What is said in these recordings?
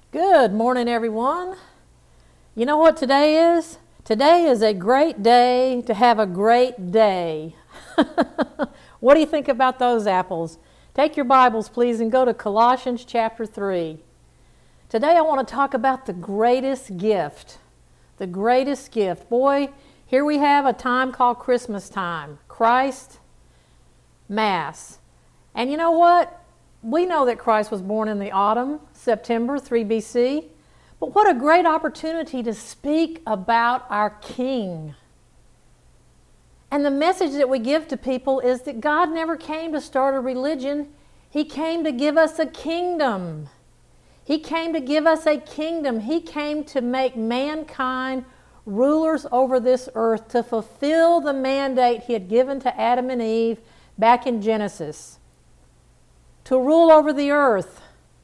Good morning, everyone. You know what today is? Today is a great day to have a great day. What do you think about those apples? Take your Bibles, please, and go to Colossians chapter 3. Today I want to talk about the greatest gift. The greatest gift. Boy, here we have a time called Christmas time. Christ Mass. And you know what? We know that Christ was born in the autumn, September 3 BC. But what a great opportunity to speak about our King. And the message that we give to people is that God never came to start a religion. He came to give us a kingdom. He came to give us a kingdom. He came to make mankind rulers over this earth, to fulfill the mandate He had given to Adam and Eve back in Genesis, to rule over the earth.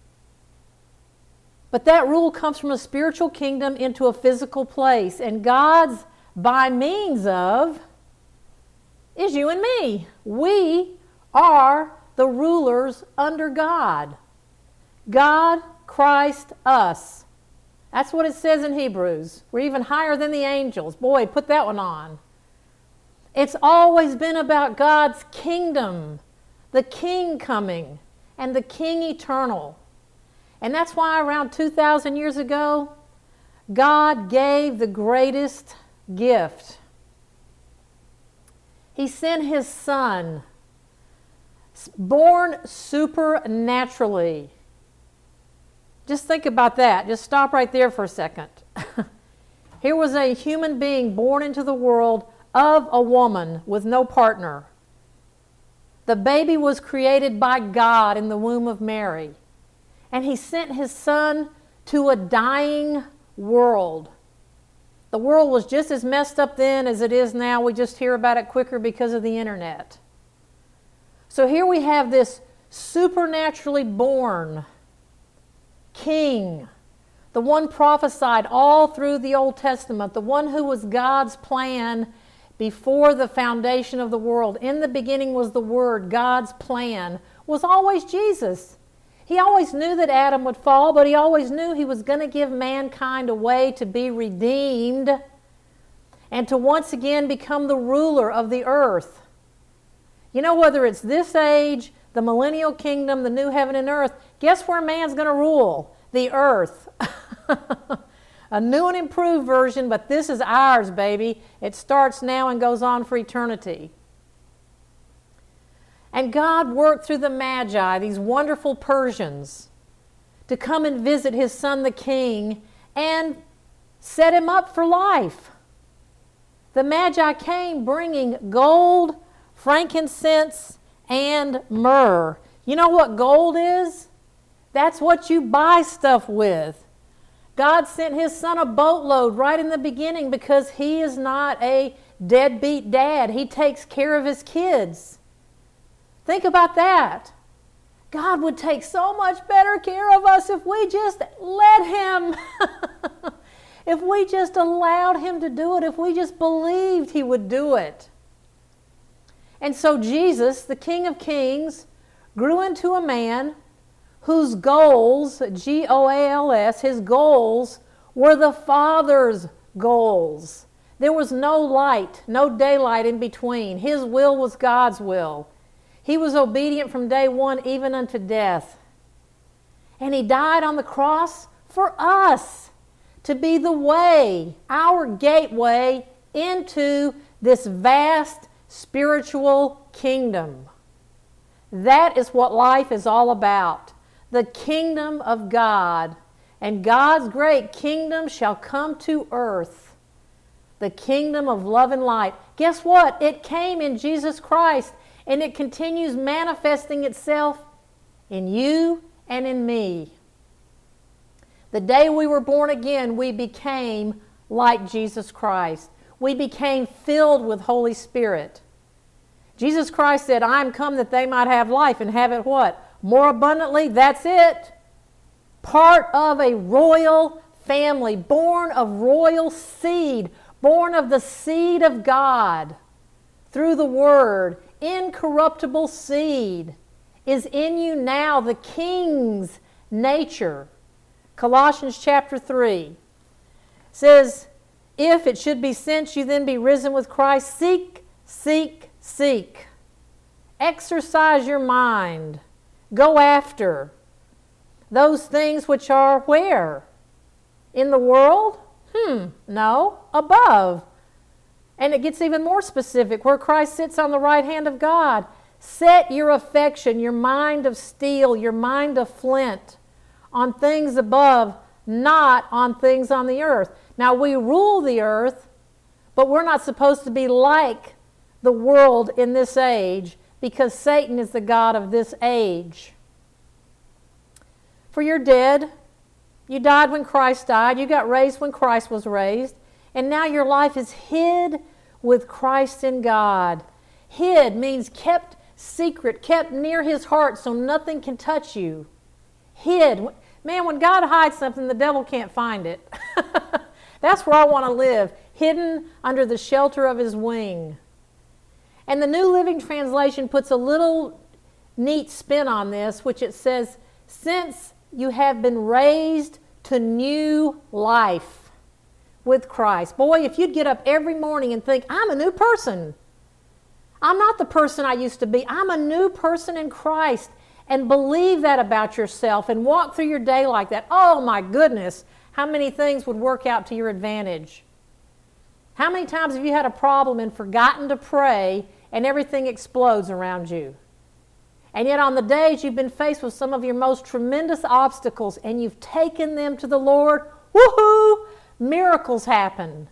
But that rule comes from a spiritual kingdom into a physical place. And God's by means of is you and me. We are the rulers under God. God, Christ, us. That's what it says in Hebrews. We're even higher than the angels. Boy, put that one on. It's always been about God's kingdom, the King coming, and the King eternal. And that's why around 2,000 years ago, God gave the greatest gift. He sent His Son, born supernaturally. Just think about that. Just stop right there for a second. Here was a human being born into the world of a woman with no partner. The baby was created by God in the womb of Mary. And He sent His Son to a dying world. The world was just as messed up then as it is now. We just hear about it quicker because of the internet. So here we have this supernaturally born King, the one prophesied all through the Old Testament, the one who was God's plan before the foundation of the world. In the beginning was the Word. God's plan was always Jesus. He always knew that Adam would fall, but He always knew He was going to give mankind a way to be redeemed and to once again become the ruler of the earth. You know, whether it's this age, the millennial kingdom, the new heaven and earth, guess where man's going to rule? The earth. A new and improved version, but this is ours, baby. It starts now and goes on for eternity. And God worked through the Magi, these wonderful Persians, to come and visit His Son, the King, and set Him up for life. The Magi came bringing gold, frankincense, and myrrh. You know what gold is? That's what you buy stuff with. God sent His Son a boatload right in the beginning because He is not a deadbeat dad. He takes care of His kids. Think about that. God would take so much better care of us if we just let Him. If we just allowed Him to do it. If we just believed He would do it. And so Jesus, the King of Kings, grew into a man whose goals, G-O-A-L-S, His goals were the Father's goals. There was no light, no daylight in between. His will was God's will. He was obedient from day one, even unto death. And He died on the cross for us to be the way, our gateway into this vast spiritual kingdom. That is what life is all about. The kingdom of God. And God's great kingdom shall come to earth. The kingdom of love and light. Guess what? It came in Jesus Christ. And it continues manifesting itself in you and in me. The day we were born again, we became like Jesus Christ. We became filled with Holy Spirit. Jesus Christ said, I am come that they might have life and have it what? More abundantly. That's it. Part of a royal family, born of royal seed, born of the seed of God through the Word. Incorruptible seed is in you now, the King's nature. Colossians chapter 3 says, if it should be since you then be risen with Christ, seek, seek, seek. Exercise your mind. Go after those things which are where? In the world? No, above. And it gets even more specific, where Christ sits on the right hand of God. Set your affection, your mind of steel, your mind of flint, on things above, not on things on the earth. Now, we rule the earth, but we're not supposed to be like the world in this age, because Satan is the god of this age. For you're dead. You died when Christ died. You got raised when Christ was raised. And now your life is hid with Christ in God. Hid means kept secret, kept near His heart so nothing can touch you. Hid. Man, when God hides something, the devil can't find it. That's where I want to live, hidden under the shelter of His wing. And the New Living Translation puts a little neat spin on this, which it says, since you have been raised to new life with Christ. Boy, if you'd get up every morning and think, I'm a new person. I'm not the person I used to be. I'm a new person in Christ. And believe that about yourself and walk through your day like that. Oh my goodness, how many things would work out to your advantage? How many times have you had a problem and forgotten to pray and everything explodes around you? And yet on the days you've been faced with some of your most tremendous obstacles and you've taken them to the Lord, woohoo, miracles happen.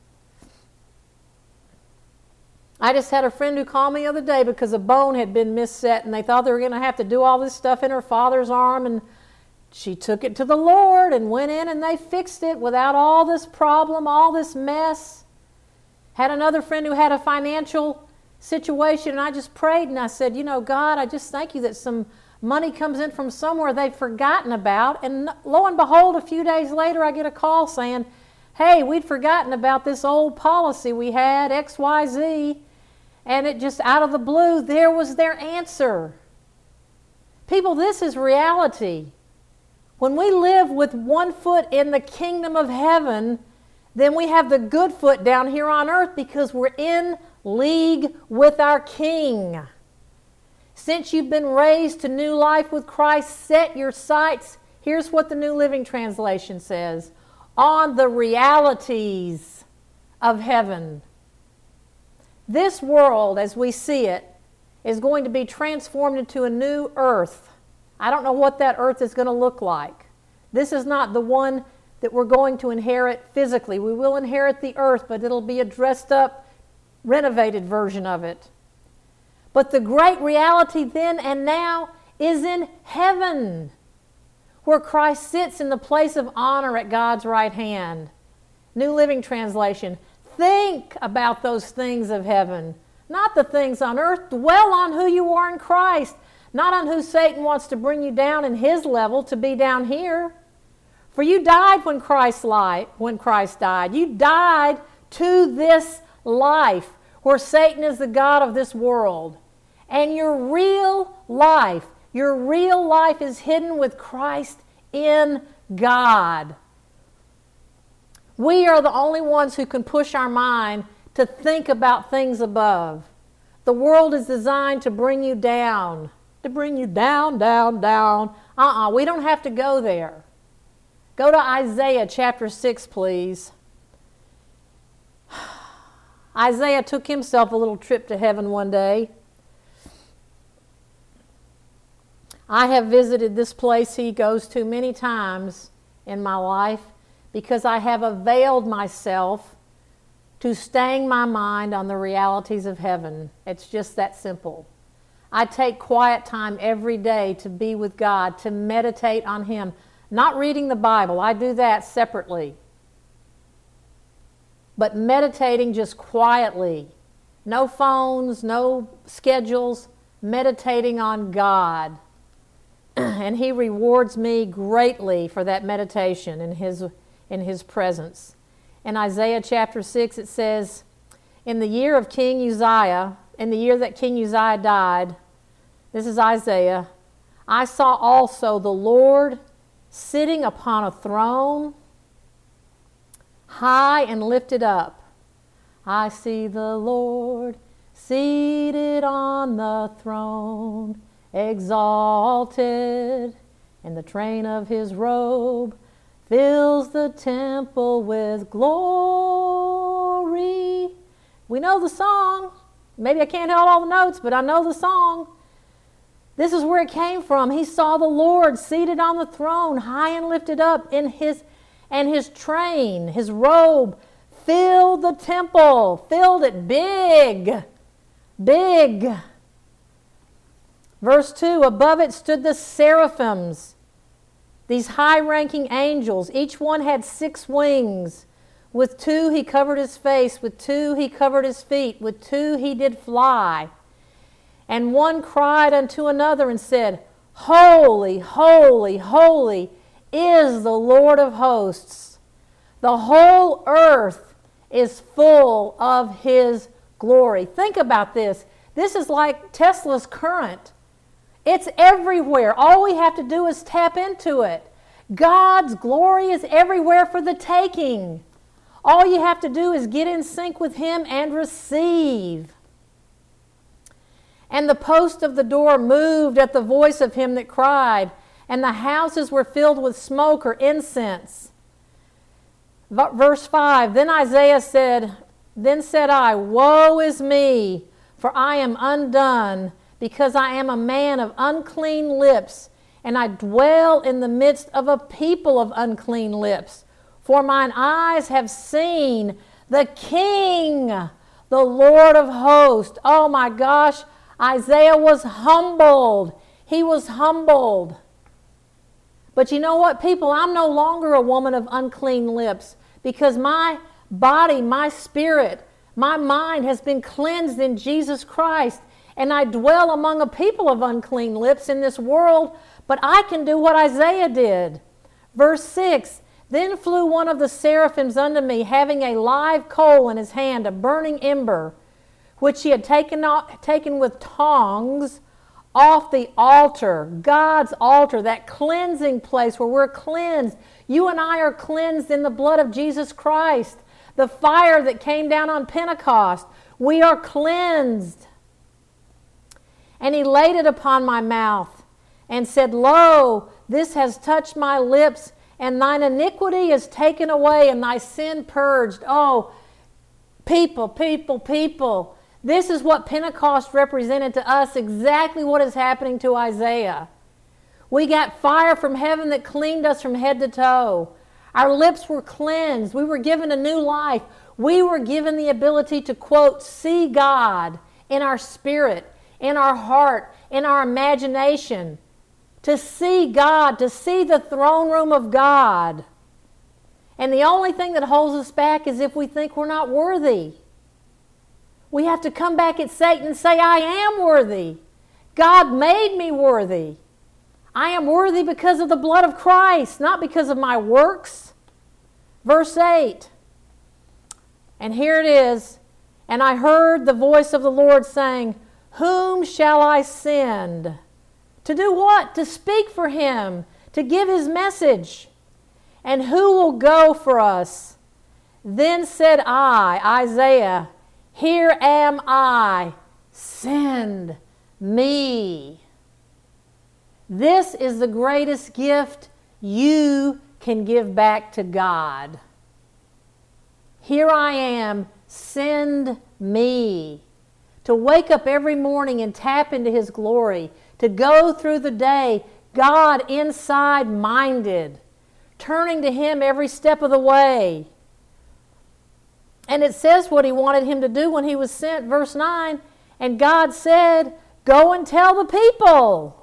I just had a friend who called me the other day because a bone had been misset and they thought they were going to have to do all this stuff in her father's arm, and she took it to the Lord and went in and they fixed it without all this problem, all this mess. Had another friend who had a financial situation, and I just prayed and I said, God, I just thank you that some money comes in from somewhere they've forgotten about. And lo and behold, a few days later I get a call saying, hey, we'd forgotten about this old policy we had, XYZ, and it just out of the blue, there was their answer. People, this is reality. When we live with one foot in the kingdom of heaven, then we have the good foot down here on earth because we're in league with our King. Since you've been raised to new life with Christ, set your sights, here's what the New Living Translation says, on the realities of heaven. This world, as we see it, is going to be transformed into a new earth. I don't know what that earth is going to look like. This is not the one that we're going to inherit physically. We will inherit the earth, but it'll be a dressed up, renovated version of it. But the great reality then and now is in heaven, where Christ sits in the place of honor at God's right hand. New Living Translation, think about those things of heaven, not the things on earth. Dwell on who you are in Christ, not on who Satan wants to bring you down in his level to be down here. For you died when Christ died. You died to this life where Satan is the god of this world. And your real life is hidden with Christ in God. We are the only ones who can push our mind to think about things above. The world is designed to bring you down. To bring you down, down, down. We don't have to go there. Go to Isaiah chapter 6, please. Isaiah took himself a little trip to heaven one day. I have visited this place he goes to many times in my life because I have availed myself to staying my mind on the realities of heaven. It's just that simple. I take quiet time every day to be with God, to meditate on Him. Not reading the Bible, I do that separately. But meditating just quietly. No phones, no schedules, meditating on God. And He rewards me greatly for that meditation in His presence. In Isaiah chapter 6 it says, in the year of King Uzziah, in the year that King Uzziah died, this is Isaiah, I saw also the Lord sitting upon a throne, high and lifted up. I see the Lord seated on the throne, exalted, and the train of his robe fills the temple with glory. We know the song. Maybe I can't hit all the notes, but I know the song. This is where it came from. He saw the Lord seated on the throne, high and lifted up, and his train, his robe, filled the temple, filled it big, big. Verse 2, above it stood the seraphims, these high-ranking angels. Each one had 6 wings. With 2 he covered his face, with 2 he covered his feet, with 2 he did fly. And one cried unto another and said, Holy, holy, holy is the Lord of hosts. The whole earth is full of his glory. Think about this. This is like Tesla's current. It's everywhere. All we have to do is tap into it. God's glory is everywhere for the taking. All you have to do is get in sync with him and receive. And the post of the door moved at the voice of him that cried, and the houses were filled with smoke or incense. Verse 5, Then Isaiah said, Then said I, Woe is me, for I am undone, because I am a man of unclean lips, and I dwell in the midst of a people of unclean lips. For mine eyes have seen the King, the Lord of hosts. Oh my gosh, Isaiah was humbled. He was humbled. But you know what, people? I'm no longer a woman of unclean lips because my body, my spirit, my mind has been cleansed in Jesus Christ. And I dwell among a people of unclean lips in this world, but I can do what Isaiah did. Verse 6, Then flew one of the seraphims unto me, having a live coal in his hand, a burning ember, which he had taken with tongs off the altar, God's altar, that cleansing place where we're cleansed. You and I are cleansed in the blood of Jesus Christ. The fire that came down on Pentecost, we are cleansed. And he laid it upon my mouth and said, Lo, this has touched my lips, and thine iniquity is taken away, and thy sin purged. Oh, people, people, people. This is what Pentecost represented to us, exactly what is happening to Isaiah. We got fire from heaven that cleaned us from head to toe. Our lips were cleansed. We were given a new life. We were given the ability to, quote, see God in our spirit, in our heart, in our imagination. To see God, to see the throne room of God. And the only thing that holds us back is if we think we're not worthy. We have to come back at Satan and say, I am worthy. God made me worthy. I am worthy because of the blood of Christ, not because of my works. Verse 8. And here it is. And I heard the voice of the Lord saying, Whom shall I send? To do what? To speak for him, to give his message. And who will go for us? Then said I, Isaiah, Here am I, send me. This is the greatest gift you can give back to God. Here I am, send me. To wake up every morning and tap into his glory. To go through the day, God inside minded. Turning to him every step of the way. And it says what he wanted him to do when he was sent. Verse 9, and God said, Go and tell the people.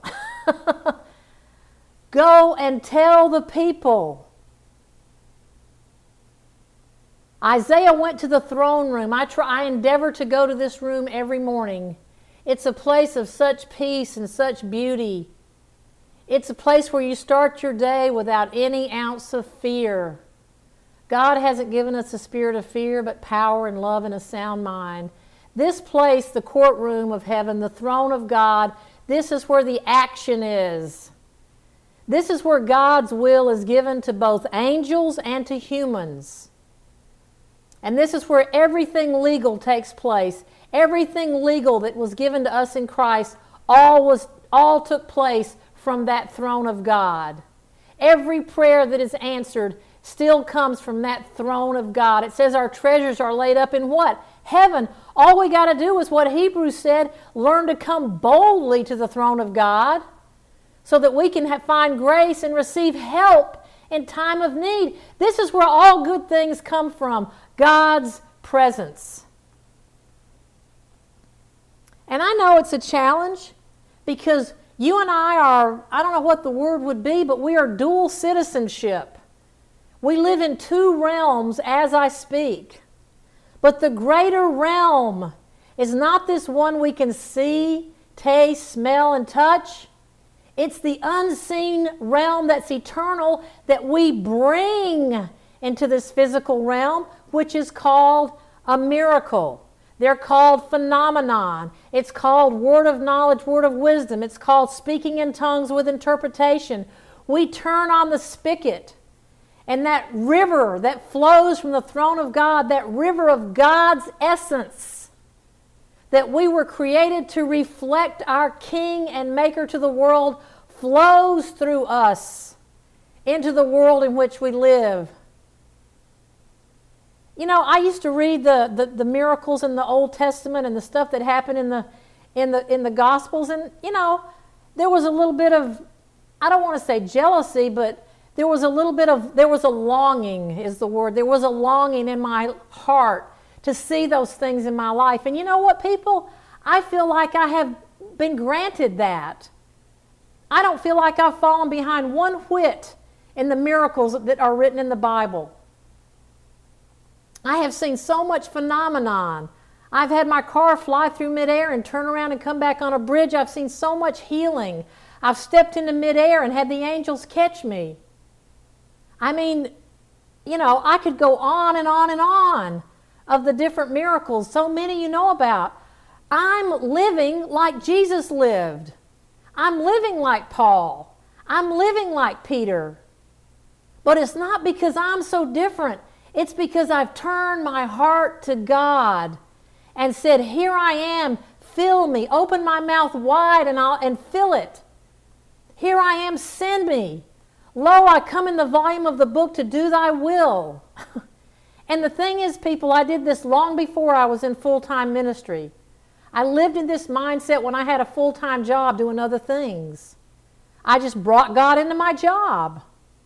Go and tell the people. Isaiah went to the throne room. I endeavor to go to this room every morning. It's a place of such peace and such beauty. It's a place where you start your day without any ounce of fear. God hasn't given us a spirit of fear, but power and love and a sound mind. This place, the courtroom of heaven, the throne of God, this is where the action is. This is where God's will is given to both angels and to humans. And this is where everything legal takes place. Everything legal that was given to us in Christ all took place from that throne of God. Every prayer that is answered still comes from that throne of God. It says our treasures are laid up in what? Heaven. All we got to do is what Hebrews said, learn to come boldly to the throne of God so that we can find grace and receive help in time of need. This is where all good things come from, God's presence. And I know it's a challenge because you and I don't know what the word would be, but we are dual citizenship. We live in two realms as I speak. But the greater realm is not this one we can see, taste, smell, and touch. It's the unseen realm that's eternal that we bring into this physical realm, which is called a miracle. They're called phenomenon. It's called word of knowledge, word of wisdom. It's called speaking in tongues with interpretation. We turn on the spigot, and that river that flows from the throne of God, that river of God's essence, that we were created to reflect our King and Maker to the world, flows through us into the world in which we live. You know, I used to read the miracles in the Old Testament and the stuff that happened in the Gospels, and you know, there was a little bit of, I don't want to say jealousy, but there was a longing is the word. There was a longing in my heart to see those things in my life. And you know what, people? I feel like I have been granted that. I don't feel like I've fallen behind one whit in the miracles that are written in the Bible. I have seen so much phenomenon. I've had my car fly through midair and turn around and come back on a bridge. I've seen so much healing. I've stepped into midair and had the angels catch me. I mean, you know, I could go on and on and on of the different miracles, so many you know about. I'm living like Jesus lived. I'm living like Paul. I'm living like Peter. But it's not because I'm so different. It's because I've turned my heart to God and said, here I am, fill me. Open my mouth wide and fill it. Here I am, send me. Lo, I come in the volume of the book to do thy will. And the thing is, people, I did this long before I was in full-time ministry. I lived in this mindset when I had a full-time job doing other things. I just brought God into my job.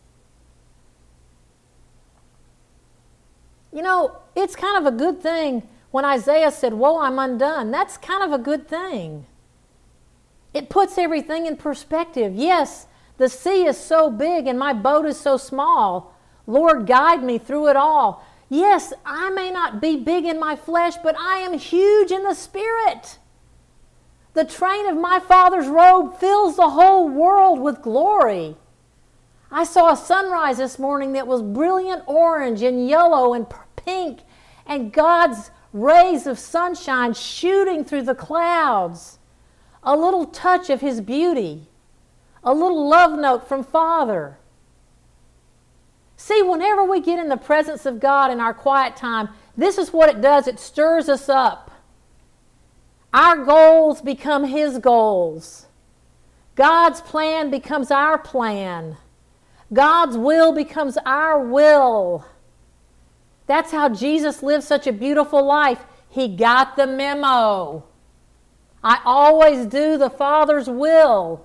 You know, it's kind of a good thing when Isaiah said, woe, I'm undone. That's kind of a good thing. It puts everything in perspective. Yes, the sea is so big and my boat is so small. Lord, guide me through it all. Yes, I may not be big in my flesh, but I am huge in the spirit. The train of my Father's robe fills the whole world with glory. I saw a sunrise this morning that was brilliant orange and yellow and pink, and God's rays of sunshine shooting through the clouds. A little touch of His beauty. A little love note from Father. See, whenever we get in the presence of God in our quiet time, this is what it does. It stirs us up. Our goals become His goals. God's plan becomes our plan. God's will becomes our will. That's how Jesus lived such a beautiful life. He got the memo. I always do the Father's will.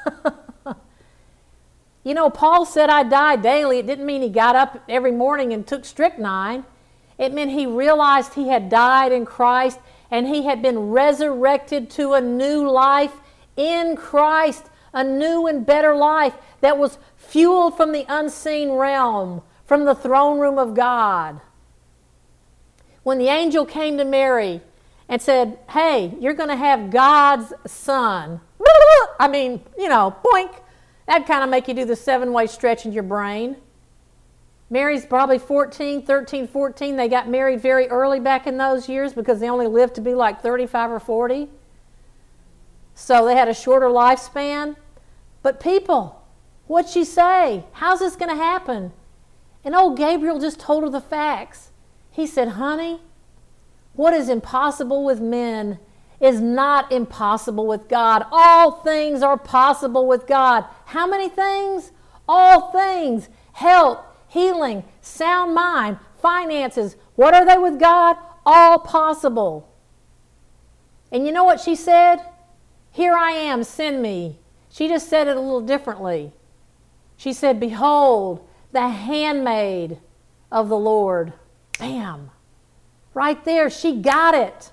You know, Paul said I die daily. It didn't mean he got up every morning and took strychnine. It meant he realized he had died in Christ and he had been resurrected to a new life in Christ, a new and better life that was fueled from the unseen realm, from the throne room of God. When the angel came to Mary and said, hey, you're going to have God's son. I mean, you know, boink. That'd kind of make you do the 7-way stretch in your brain. Mary's probably 13, 14. They got married very early back in those years because they only lived to be like 35 or 40. So they had a shorter lifespan. But people, What'd she say? How's this going to happen? And old Gabriel just told her the facts. He said, honey, what is impossible with men is not impossible with God. All things are possible with God. How many things? All things. Health, healing, sound mind, finances. What are they with God? All possible. And you know what she said? Here I am, send me. She just said it a little differently. She said, behold, the handmaid of the Lord. Bam. Right there, she got it.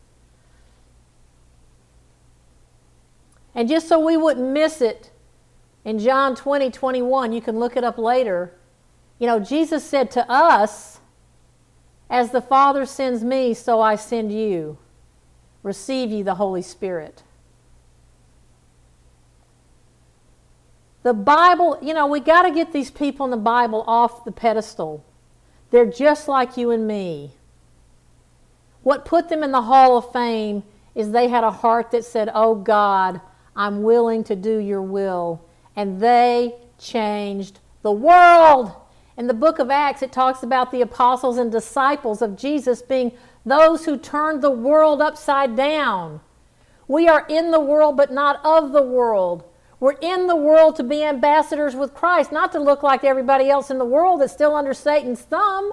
And just so we wouldn't miss it, in John 20:21, you can look it up later. You know, Jesus said to us, as the Father sends me, so I send you. Receive ye the Holy Spirit. The Bible, you know, we got to get these people in the Bible off the pedestal. They're just like you and me. What put them in the Hall of Fame is they had a heart that said, oh God, I'm willing to do your will. And they changed the world. In the book of Acts, it talks about the apostles and disciples of Jesus being those who turned the world upside down. We are in the world, but not of the world. We're in the world to be ambassadors with Christ, not to look like everybody else in the world that's still under Satan's thumb.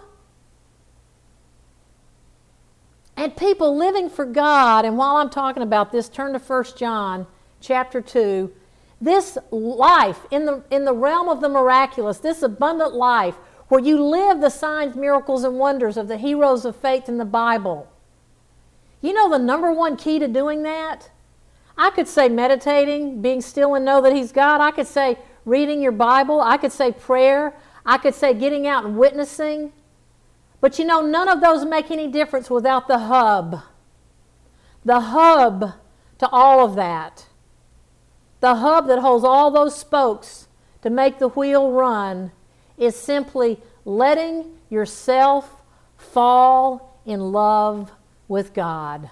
And people living for God, and while I'm talking about this, turn to 1 John chapter 2. This life in the realm of the miraculous, this abundant life, where you live the signs, miracles, and wonders of the heroes of faith in the Bible. You know the number one key to doing that? I could say meditating, being still and know that He's God. I could say reading your Bible. I could say prayer. I could say getting out and witnessing. But you know, none of those make any difference without the hub. The hub to all of that. The hub that holds all those spokes to make the wheel run is simply letting yourself fall in love with God.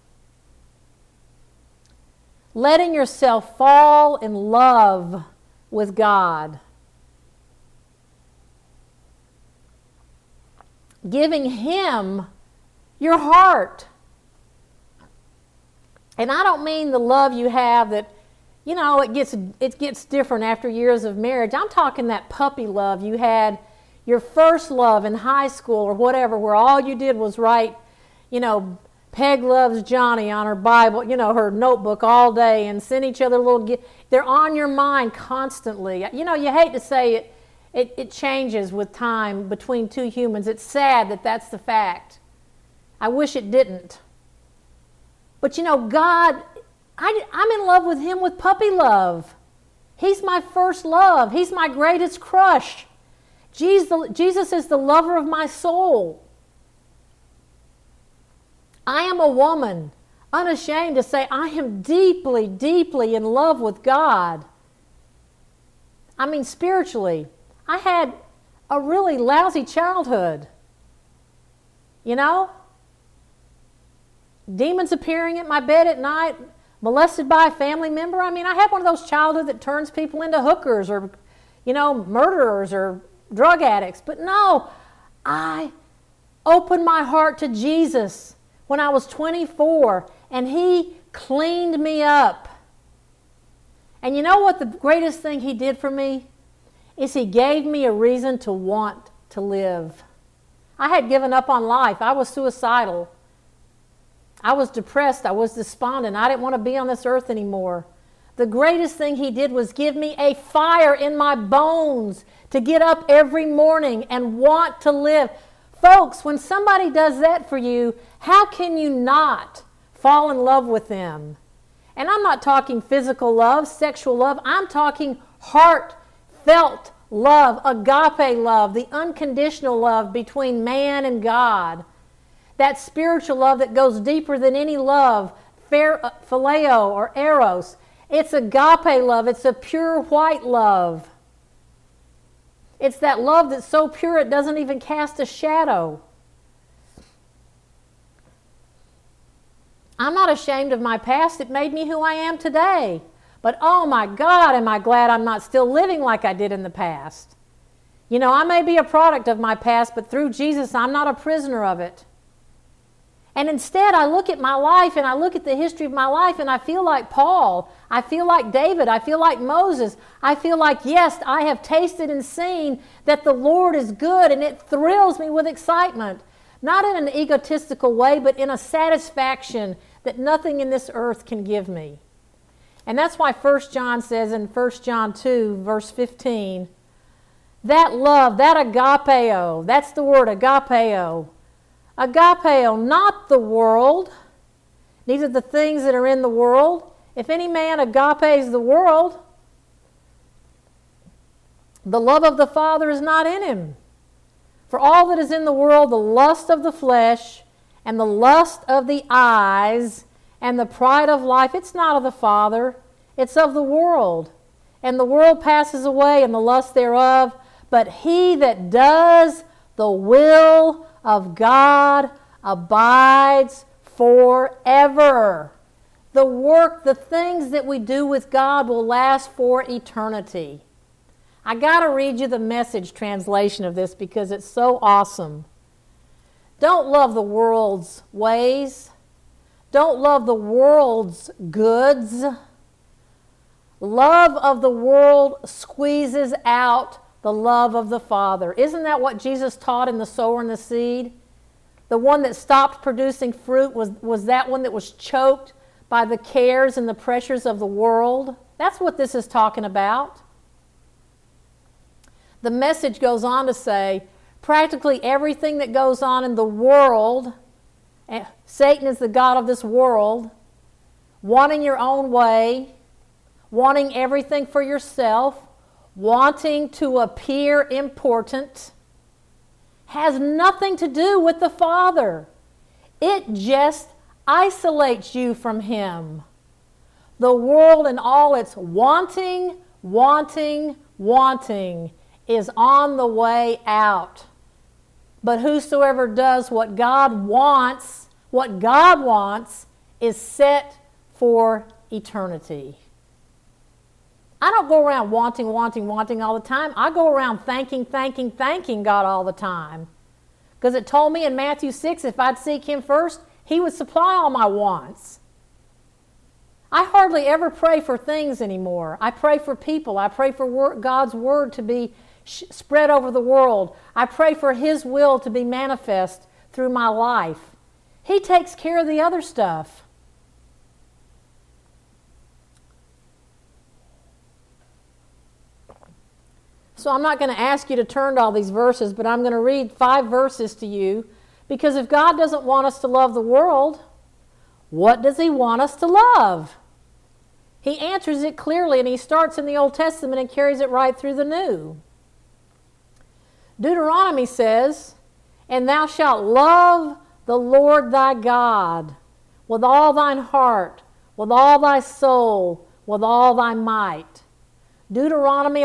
Letting yourself fall in love with God. Giving Him your heart. And I don't mean the love you have that, you know, it gets different after years of marriage. I'm talking that puppy love you had, your first love in high school or whatever, where all you did was write, you know, Peg loves Johnny on her Bible, you know, her notebook all day, and send each other little gifts. They're on your mind constantly. You know, you hate to say it changes with time between two humans. It's sad that that's the fact. I wish it didn't. But you know, God, I'm in love with Him with puppy love. He's my first love. He's my greatest crush. Jesus is the lover of my soul. I am a woman, unashamed to say I am deeply, deeply in love with God. I mean, spiritually. I had a really lousy childhood. You know? Demons appearing at my bed at night, molested by a family member. I mean, I had one of those childhood that turns people into hookers or, you know, murderers or drug addicts. But no, I opened my heart to Jesus when I was 24, and He cleaned me up. And you know what the greatest thing He did for me? Is He gave me a reason to want to live. I had given up on life. I was suicidal. I was depressed. I was despondent. I didn't want to be on this earth anymore. The greatest thing He did was give me a fire in my bones to get up every morning and want to live. Folks, when somebody does that for you, how can you not fall in love with them? And I'm not talking physical love, sexual love. I'm talking heartfelt love, agape love, the unconditional love between man and God. That spiritual love that goes deeper than any love, phileo or eros. It's agape love. It's a pure white love. It's that love that's so pure it doesn't even cast a shadow. I'm not ashamed of my past. It made me who I am today. But oh my God, am I glad I'm not still living like I did in the past. You know, I may be a product of my past, but through Jesus, I'm not a prisoner of it. And instead, I look at my life and I look at the history of my life and I feel like Paul. I feel like David. I feel like Moses. I feel like, yes, I have tasted and seen that the Lord is good, and it thrills me with excitement. Not in an egotistical way, but in a satisfaction that nothing in this earth can give me. And that's why 1 John says in 1 John 2, verse 15, that love, that agapeo, that's the word agapeo. Agapeo, not the world, neither the things that are in the world. If any man agapes the world, the love of the Father is not in him. For all that is in the world, the lust of the flesh and the lust of the eyes and the pride of life, it's not of the Father, it's of the world. And the world passes away and the lust thereof, but he that does the will of God abides forever. The work, the things that we do with God will last for eternity. I got to read you the Message translation of this because it's so awesome. Don't love the world's ways. Don't love the world's goods. Love of the world squeezes out the love of the Father. Isn't that what Jesus taught in the sower and the seed? The one that stopped producing fruit was that one that was choked by the cares and the pressures of the world. That's what this is talking about. The Message goes on to say, practically everything that goes on in the world, Satan is the god of this world, wanting your own way, wanting everything for yourself, wanting to appear important, has nothing to do with the Father. It just isolates you from Him. The world and all its wanting is on the way out. But whosoever does what God wants is set for eternity. I don't go around wanting all the time. I go around thanking God all the time. Because it told me in Matthew 6, if I'd seek Him first, He would supply all my wants. I hardly ever pray for things anymore. I pray for people. I pray for God's Word to be spread over the world. I pray for His will to be manifest through my life. He takes care of the other stuff. So I'm not going to ask you to turn to all these verses, but I'm going to read 5 verses to you, because if God doesn't want us to love the world, what does He want us to love? He answers it clearly, and He starts in the Old Testament and carries it right through the New. Deuteronomy says, and thou shalt love the Lord thy God with all thine heart, with all thy soul, with all thy might. Deuteronomy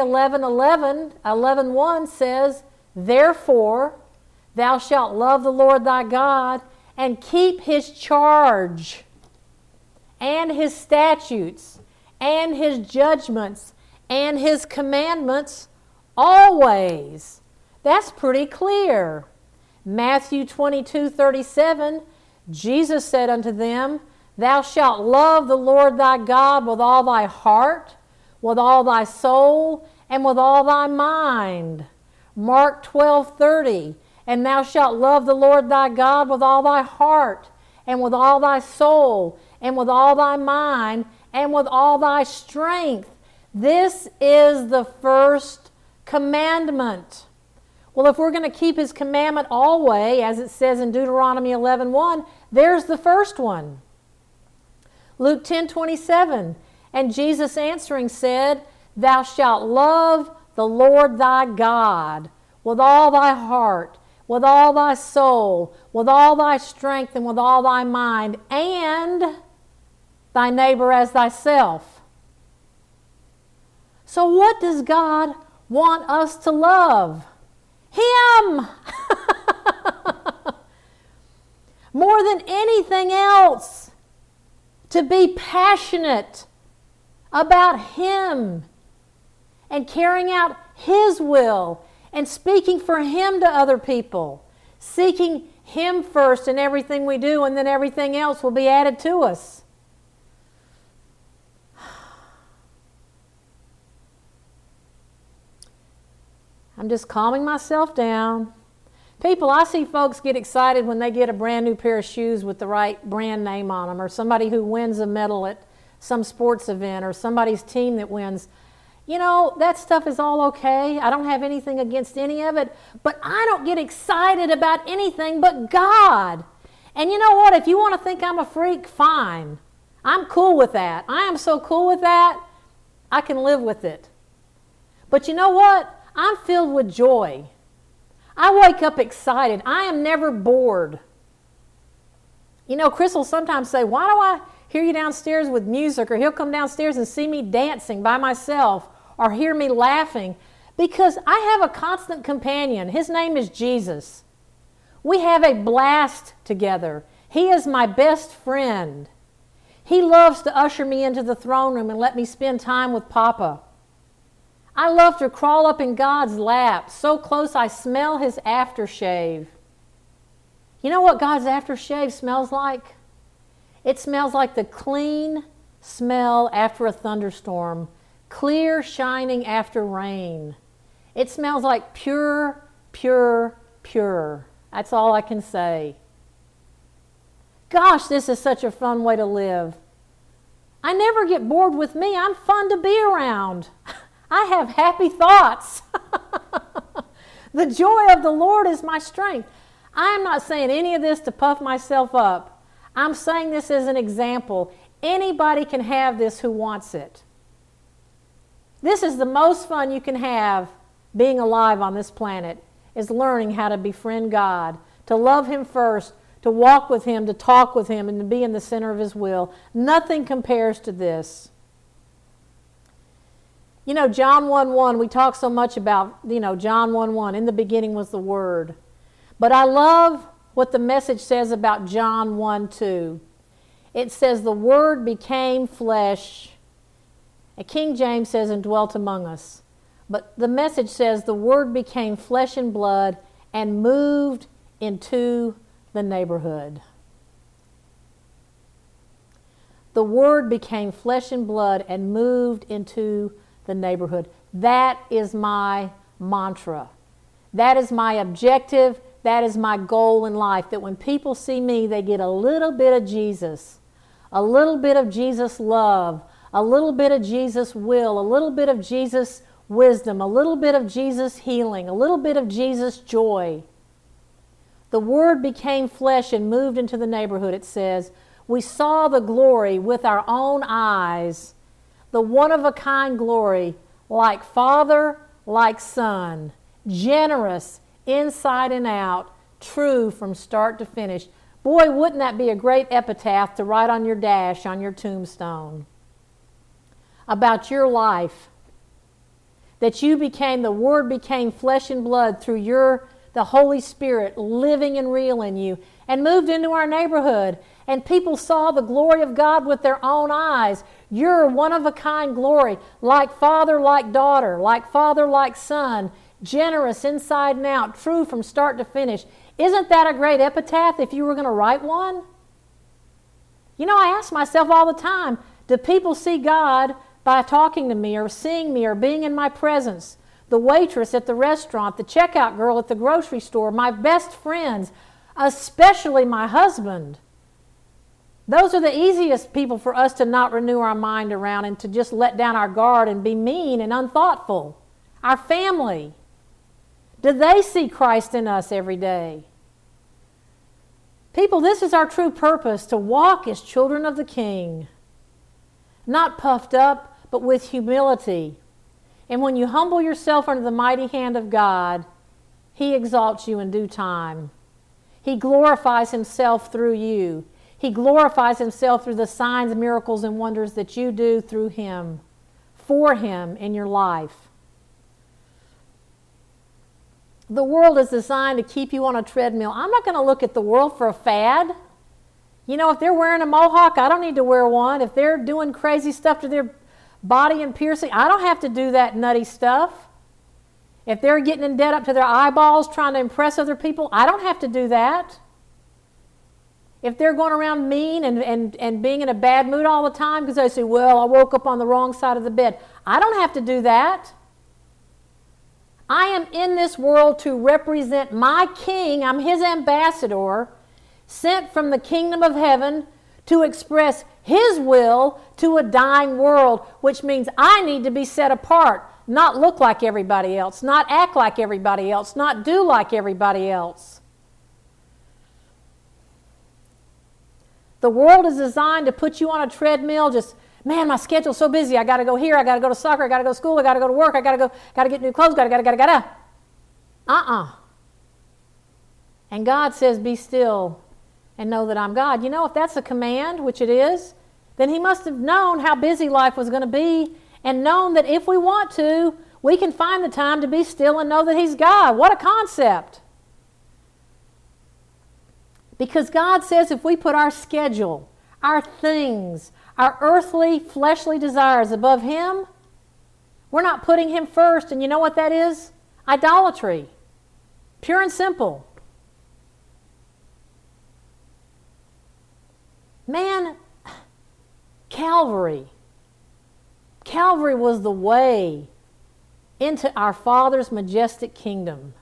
11:1 says, therefore thou shalt love the Lord thy God and keep His charge and His statutes and His judgments and His commandments always. That's pretty clear. Matthew 22:37, Jesus said unto them, thou shalt love the Lord thy God with all thy heart, with all thy soul, and with all thy mind. Mark 12:30, and thou shalt love the Lord thy God with all thy heart, and with all thy soul, and with all thy mind, and with all thy strength. This is the first commandment. Well, if we're going to keep His commandment always, as it says in Deuteronomy 11:1, there's the first one. Luke 10:27, and Jesus answering said, thou shalt love the Lord thy God with all thy heart, with all thy soul, with all thy strength, and with all thy mind, and thy neighbor as thyself. So what does God want us to love? Him! More than anything else, to be passionate about Him and carrying out His will and speaking for Him to other people, seeking Him first in everything we do, and then everything else will be added to us. I'm just calming myself down. People, I see folks get excited when they get a brand new pair of shoes with the right brand name on them, or somebody who wins a medal at some sports event, or somebody's team that wins. You know, that stuff is all okay. I don't have anything against any of it, but I don't get excited about anything but God. And you know what? If you want to think I'm a freak, fine. I'm cool with that. I am so cool with that, I can live with it. But you know what? I'm filled with joy. I wake up excited. I am never bored. You know, Chris will sometimes say, why do I hear you downstairs with music? Or he'll come downstairs and see me dancing by myself or hear me laughing. Because I have a constant companion. His name is Jesus. We have a blast together. He is my best friend. He loves to usher me into the throne room and let me spend time with Papa. I love to crawl up in God's lap, so close I smell His aftershave. You know what God's aftershave smells like? It smells like the clean smell after a thunderstorm, clear shining after rain. It smells like pure, pure, pure. That's all I can say. Gosh, this is such a fun way to live. I never get bored with me. I'm fun to be around. I have happy thoughts. The joy of the Lord is my strength. I'm not saying any of this to puff myself up. I'm saying this as an example. Anybody can have this who wants it. This is the most fun you can have being alive on this planet, is learning how to befriend God, to love Him first, to walk with Him, to talk with Him, and to be in the center of His will. Nothing compares to this. You know, John 1:1, we talk so much about, John 1:1, in the beginning was the Word. But I love what the Message says about John 1:2. It says, the Word became flesh. And King James says, and dwelt among us. But the Message says, the Word became flesh and blood and moved into the neighborhood. The Word became flesh and blood and moved into the neighborhood. That is my mantra. That is my objective. That is my goal in life, that when people see me, they get a little bit of Jesus, a little bit of Jesus' love, a little bit of Jesus' will, a little bit of Jesus' wisdom, a little bit of Jesus' healing, a little bit of Jesus' joy. The Word became flesh and moved into the neighborhood, it says. We saw the glory with our own eyes, the one-of-a-kind glory, like Father, like Son, generous inside and out, true from start to finish. Boy, wouldn't that be a great epitaph to write on your dash, on your tombstone, about your life, that you became, the Word became flesh and blood through the Holy Spirit living and real in you, and moved into our neighborhood, and people saw the glory of God with their own eyes. You're one-of-a-kind glory, like Father, like daughter, like Father, like Son, generous inside and out, true from start to finish. Isn't that a great epitaph if you were going to write one? You know, I ask myself all the time, do people see God by talking to me or seeing me or being in my presence? The waitress at the restaurant, the checkout girl at the grocery store, my best friends, especially my husband. Those are the easiest people for us to not renew our mind around and to just let down our guard and be mean and unthoughtful. Our family. Do they see Christ in us every day? People, this is our true purpose, to walk as children of the King. Not puffed up, but with humility. And when you humble yourself under the mighty hand of God, He exalts you in due time. He glorifies Himself through you. He glorifies Himself through the signs, miracles, and wonders that you do through Him, for Him in your life. The world is designed to keep you on a treadmill. I'm not going to look at the world for a fad. You know, if they're wearing a mohawk, I don't need to wear one. If they're doing crazy stuff to their body and piercing. I don't have to do that nutty stuff. If they're getting in debt up to their eyeballs trying to impress other people, I don't have to do that. If they're going around mean and being in a bad mood all the time because they say, well, I woke up on the wrong side of the bed, I don't have to do that. I am in this world to represent my King. I'm His ambassador, sent from the kingdom of heaven to express His will to a dying world, which means I need to be set apart, not look like everybody else, not act like everybody else, not do like everybody else. The world is designed to put you on a treadmill, just, man, my schedule's so busy. I got to go here. I got to go to soccer. I got to go to school. I got to go to work. I got to get new clothes. Got to. And God says, be still and know that I'm God. You know, if that's a command, which it is, then He must have known how busy life was going to be and known that if we want to, we can find the time to be still and know that He's God. What a concept. Because God says if we put our schedule, our things, our earthly, fleshly desires above Him, we're not putting Him first. And you know what that is? Idolatry. Pure and simple. Man, Calvary. Calvary was the way into our Father's majestic kingdom.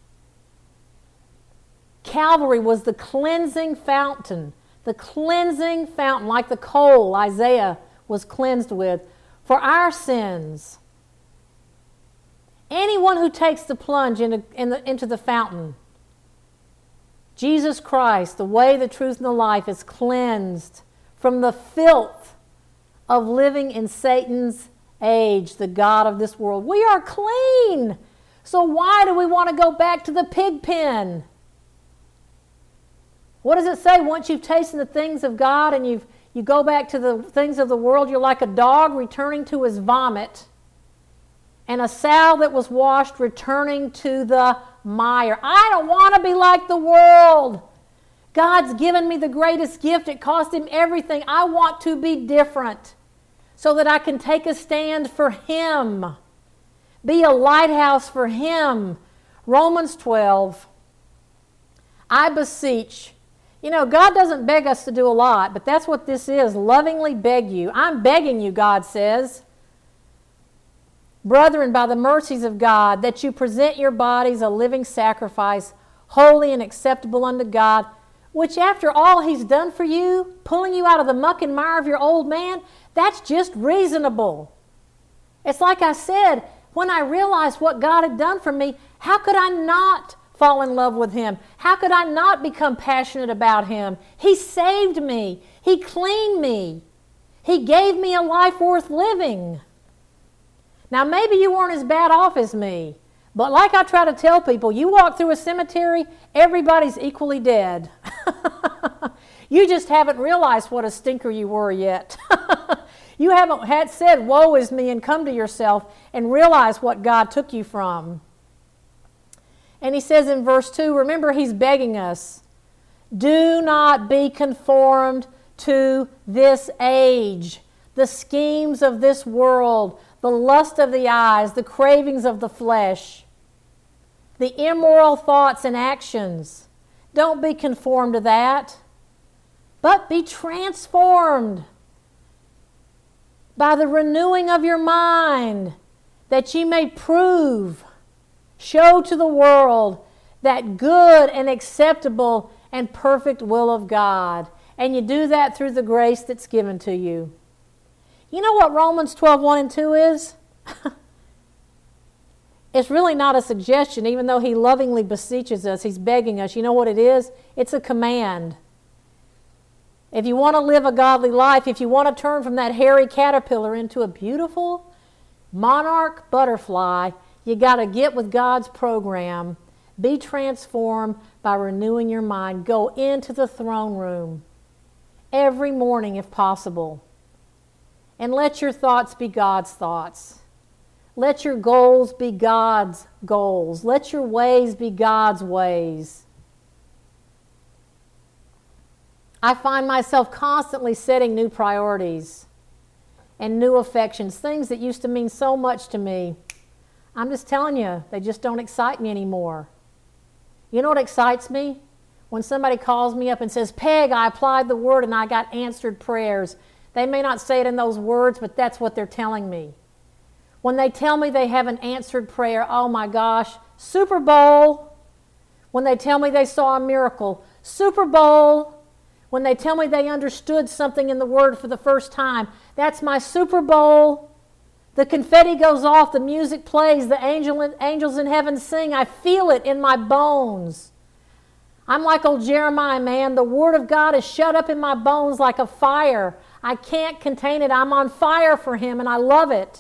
Calvary was the cleansing fountain like the coal Isaiah was cleansed with for our sins. Anyone who takes the plunge into the fountain, Jesus Christ, the way, the truth, and the life, is cleansed from the filth of living in Satan's age, the god of this world. We are clean. So why do we want to go back to the pig pen? What does it say? Once you've tasted the things of God and you go back to the things of the world, you're like a dog returning to his vomit and a sow that was washed returning to the mire. I don't want to be like the world. God's given me the greatest gift. It cost Him everything. I want to be different so that I can take a stand for Him. Be a lighthouse for Him. Romans 12. I beseech. You know, God doesn't beg us to do a lot, but that's what this is. Lovingly beg you. I'm begging you, God says. Brethren, by the mercies of God, that you present your bodies a living sacrifice, holy and acceptable unto God, which after all He's done for you, pulling you out of the muck and mire of your old man, that's just reasonable. It's like I said, when I realized what God had done for me, how could I not fall in love with Him? How could I not become passionate about Him? He saved me. He cleaned me. He gave me a life worth living. Now, maybe you weren't as bad off as me, but like I try to tell people, you walk through a cemetery, everybody's equally dead. You just haven't realized what a stinker you were yet. You haven't had said, woe is me, and come to yourself and realize what God took you from. And He says in verse 2, remember He's begging us, do not be conformed to this age, the schemes of this world, the lust of the eyes, the cravings of the flesh, the immoral thoughts and actions. Don't be conformed to that, but be transformed by the renewing of your mind, that ye may prove, show to the world that good and acceptable and perfect will of God. And you do that through the grace that's given to you. You know what Romans 12:1 and 2 is? It's really not a suggestion, even though He lovingly beseeches us. He's begging us. You know what it is? It's a command. If you want to live a godly life, if you want to turn from that hairy caterpillar into a beautiful monarch butterfly, you got to get with God's program. Be transformed by renewing your mind. Go into the throne room every morning if possible. And let your thoughts be God's thoughts. Let your goals be God's goals. Let your ways be God's ways. I find myself constantly setting new priorities. and new affections, things that used to mean so much to me. I'm just telling you, they just don't excite me anymore. You know what excites me? When somebody calls me up and says, Peg, I applied the word and I got answered prayers. They may not say it in those words, but that's what they're telling me. When they tell me they have an answered prayer, oh my gosh, Super Bowl. When they tell me they saw a miracle, Super Bowl. When they tell me they understood something in the Word for the first time, that's my Super Bowl. The confetti goes off, the music plays, the angels in heaven sing. I feel it in my bones. I'm like old Jeremiah, man. The Word of God is shut up in my bones like a fire. I can't contain it. I'm on fire for Him, and I love it.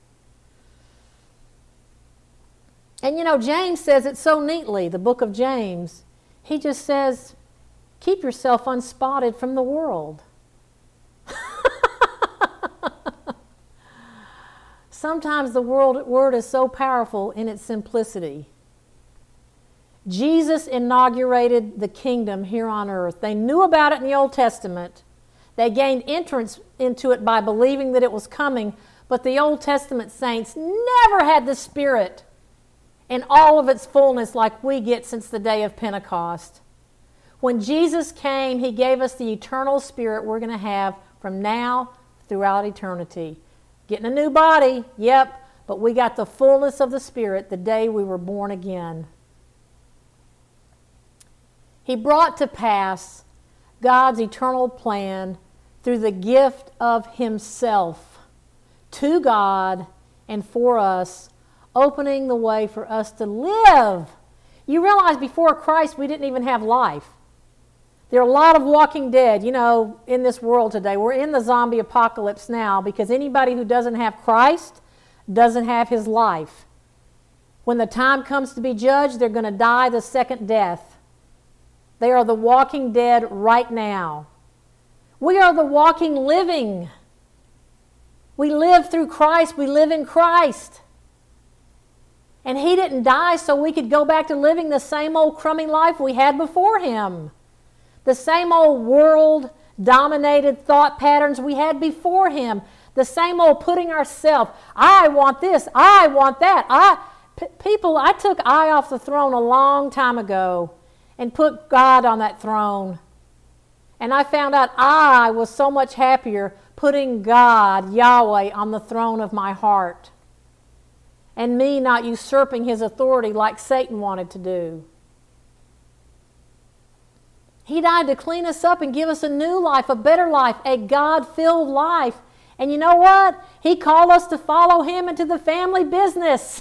And you know, James says it so neatly, the book of James. He just says, keep yourself unspotted from the world. Sometimes the word is so powerful in its simplicity. Jesus inaugurated the kingdom here on earth. They knew about it in the Old Testament. They gained entrance into it by believing that it was coming, but the Old Testament saints never had the Spirit in all of its fullness like we get since the day of Pentecost. When Jesus came, He gave us the eternal Spirit we're going to have from now throughout eternity. Getting a new body, yep, but we got the fullness of the Spirit the day we were born again. He brought to pass God's eternal plan through the gift of Himself to God and for us, opening the way for us to live. You realize before Christ we didn't even have life. There are a lot of walking dead, in this world today. We're in the zombie apocalypse now because anybody who doesn't have Christ doesn't have His life. When the time comes to be judged, they're going to die the second death. They are the walking dead right now. We are the walking living. We live through Christ. We live in Christ. And He didn't die so we could go back to living the same old crummy life we had before Him. The same old world-dominated thought patterns we had before Him. The same old putting ourselves, I want this, I want that. I took I off the throne a long time ago and put God on that throne. And I found out I was so much happier putting God, Yahweh, on the throne of my heart. And me not usurping His authority like Satan wanted to do. He died to clean us up and give us a new life, a better life, a God-filled life. And you know what? He called us to follow Him into the family business.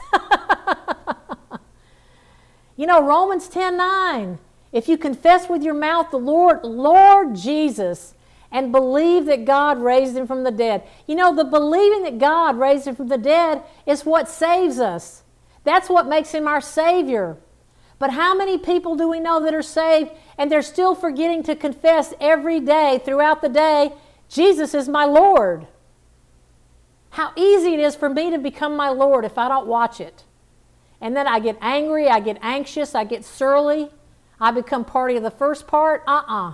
Romans 10:9. If you confess with your mouth the Lord Jesus, and believe that God raised Him from the dead. The believing that God raised Him from the dead is what saves us. That's what makes Him our Savior. But how many people do we know that are saved and they're still forgetting to confess every day, throughout the day, Jesus is my Lord? How easy it is for me to become my Lord if I don't watch it. And then I get angry, I get anxious, I get surly. I become party of the first part.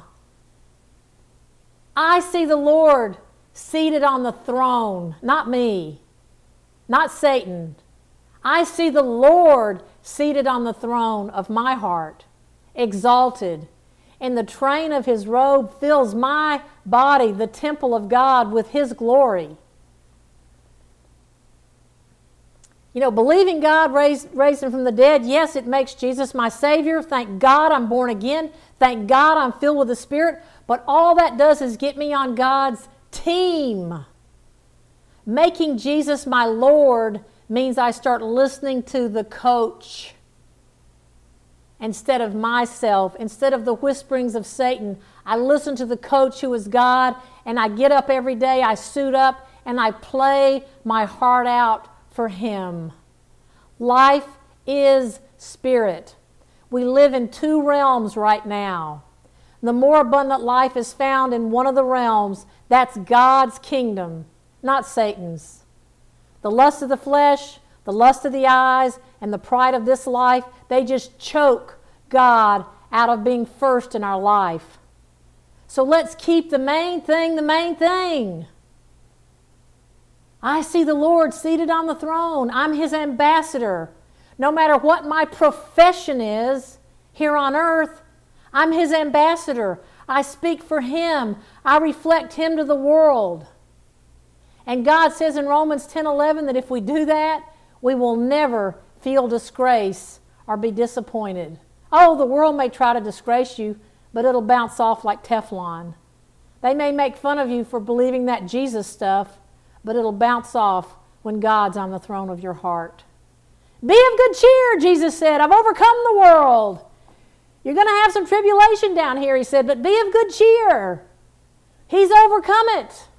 I see the Lord seated on the throne, not me, not Satan. I see the Lord seated on the throne of my heart, exalted, and the train of His robe fills my body, the temple of God, with His glory. Believing God raised Him from the dead, yes, it makes Jesus my Savior. Thank God I'm born again. Thank God I'm filled with the Spirit. But all that does is get me on God's team. Making Jesus my Lord means I start listening to the coach instead of myself. Instead of the whisperings of Satan, I listen to the coach who is God, and I get up every day, I suit up, and I play my heart out for Him. Life is spirit. We live in two realms right now. The more abundant life is found in one of the realms. That's God's kingdom, not Satan's. The lust of the flesh, the lust of the eyes, and the pride of this life, they just choke God out of being first in our life. So let's keep the main thing the main thing. I see the Lord seated on the throne. I'm His ambassador. No matter what my profession is here on earth, I'm His ambassador. I speak for Him. I reflect Him to the world. And God says in Romans 10:11 that if we do that, we will never feel disgrace or be disappointed. Oh, the world may try to disgrace you, but it'll bounce off like Teflon. They may make fun of you for believing that Jesus stuff, but it'll bounce off when God's on the throne of your heart. Be of good cheer, Jesus said. I've overcome the world. You're going to have some tribulation down here, He said, but be of good cheer. He's overcome it.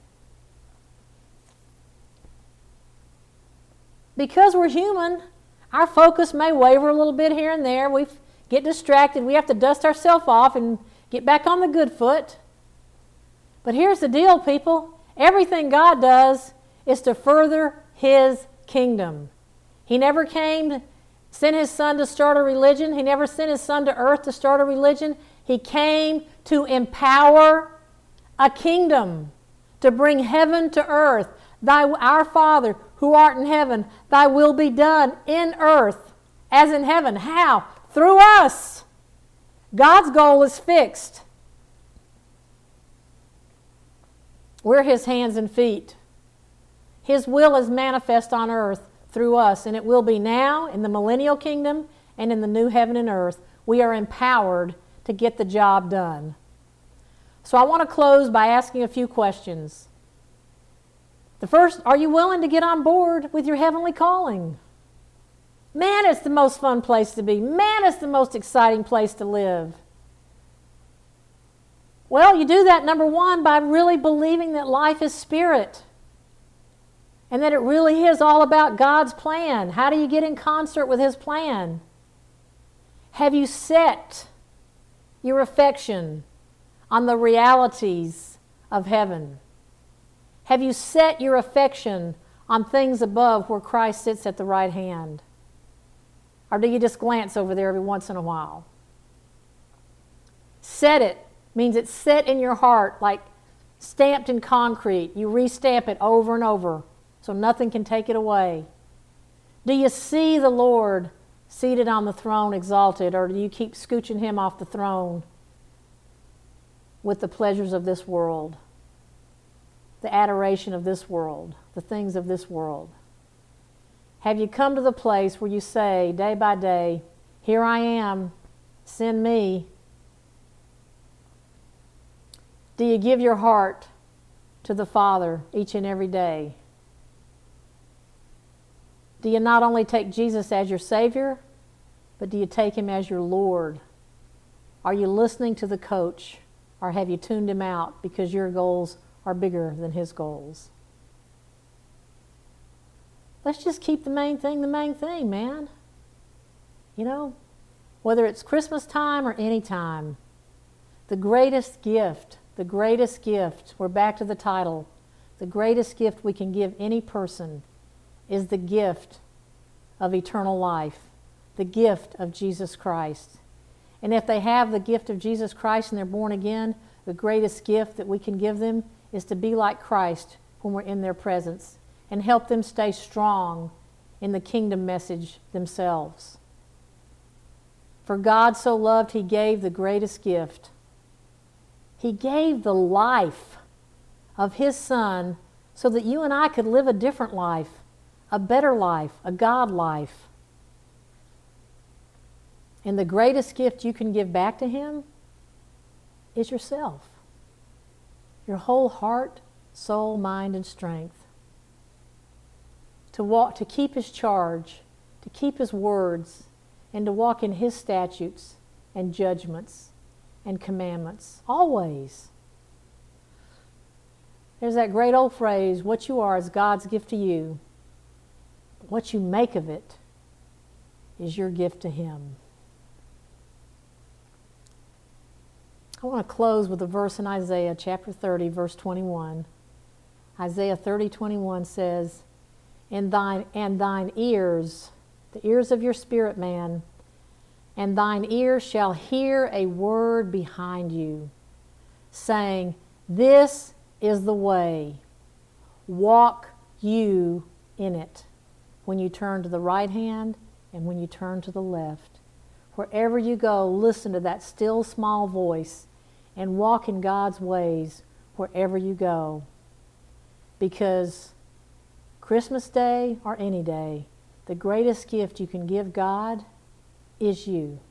Because we're human, our focus may waver a little bit here and there. We get distracted. We have to dust ourselves off and get back on the good foot. But here's the deal, people. Everything God does is to further His kingdom. He never sent His Son to start a religion. He never sent His Son to earth to start a religion. He came to empower a kingdom, to bring heaven to earth. Our Father, who art in heaven, thy will be done in earth as in heaven. How? Through us. God's goal is fixed. We're His hands and feet. His will is manifest on earth through us, and it will be now in the millennial kingdom and in the new heaven and earth. We are empowered to get the job done. So I want to close by asking a few questions. The first, are you willing to get on board with your heavenly calling? Man, it's the most fun place to be. Man, it's the most exciting place to live. Well, you do that, number one, by really believing that life is spirit and that it really is all about God's plan. How do you get in concert with His plan? Have you set your affection on the realities of heaven? Have you set your affection on things above where Christ sits at the right hand? Or do you just glance over there every once in a while? Set it means it's set in your heart like stamped in concrete. You restamp it over and over so nothing can take it away. Do you see the Lord seated on the throne exalted, or do you keep scooching Him off the throne with the pleasures of this world, the adoration of this world, the things of this world? Have you come to the place where you say, day by day, here I am, send me? Do you give your heart to the Father each and every day? Do you not only take Jesus as your Savior, but do you take Him as your Lord? Are you listening to the coach, or have you tuned Him out because your goals are bigger than His goals? Let's just keep the main thing, man. You know, whether it's Christmas time or any time, the greatest gift, we're back to the title, the greatest gift we can give any person is the gift of eternal life, the gift of Jesus Christ. And if they have the gift of Jesus Christ and they're born again, the greatest gift that we can give them is to be like Christ when we're in their presence and help them stay strong in the kingdom message themselves. For God so loved, He gave the greatest gift. He gave the life of His Son so that you and I could live a different life, a better life, a God life. And the greatest gift you can give back to Him is yourself. Your whole heart, soul, mind, and strength. To walk, to keep His charge, to keep His words, and to walk in His statutes and judgments and commandments, always. There's that great old phrase, what you are is God's gift to you. What you make of it is your gift to Him. I want to close with a verse in Isaiah chapter 30, verse 21. Isaiah 30:21 says, and thine ears, the ears of your spirit man, and thine ears shall hear a word behind you, saying, this is the way, walk you in it when you turn to the right hand and when you turn to the left. Wherever you go, listen to that still small voice and walk in God's ways wherever you go. Because Christmas Day or any day, the greatest gift you can give God is you.